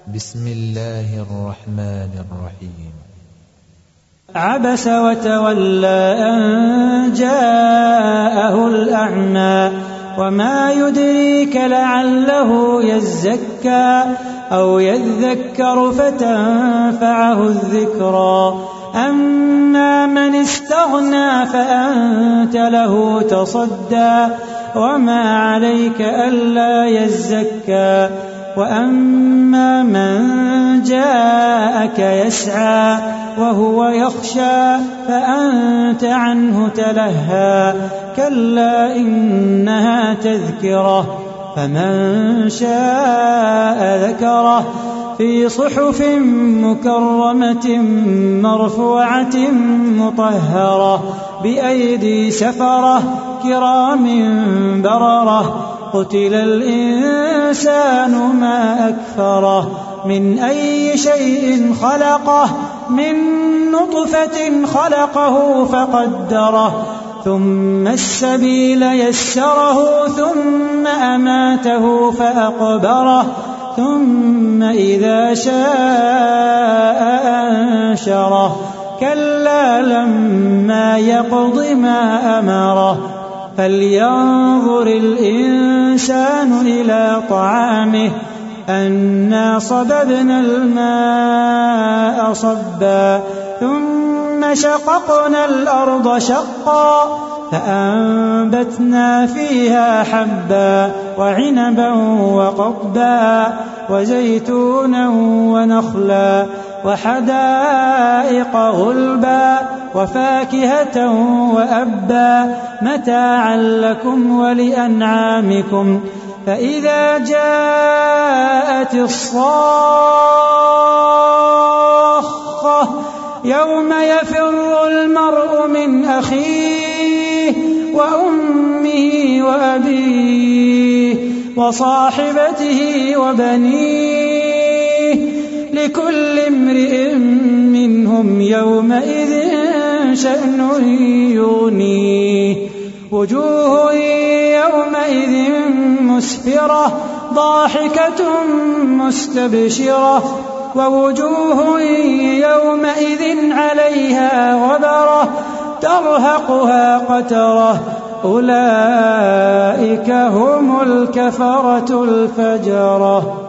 بسم الله الرحمن الرحيم. عبس وتولى أن جاءه الأعمى وما يدريك لعله يزكى أو يذكر فتنفعه الذكرى أما من استغنى فأنت له تصدى وما عليك ألا يزكى وأما من جاءك يسعى وهو يخشى فأنت عنه تلهى كلا إنها تذكرة فمن شاء ذكره في صحف مكرمة مرفوعة مطهرة بأيدي سفرة كرام بررة قتل الإنسان ما أكفره من أي شيء خلقه من نطفة خلقه فقدره ثم السبيل يسره ثم أماته فأقبره ثم إذا شاء أنشره كلا لما يقض ما أمره فلينظر الإنسان إلى طعامه أنا صببنا الماء صبا ثم شققنا الأرض شقا فأنبتنا فيها حبا وعنبا وقضبا وزيتونا ونخلا وحدائق غلبا وفاكهة وأبا متاعا لكم ولأنعامكم فإذا جاءت الصاخة يوم يفر المرء من أخيه وأمه وأبيه وصاحبته وبنيه لكل امرئ منهم يومئذ شأن يغنيه وجوه يومئذ مسفرة ضاحكة مستبشرة ووجوه يومئذ عليها غبرة ترهقها قترة أولئك هم الكفرة الفجرة.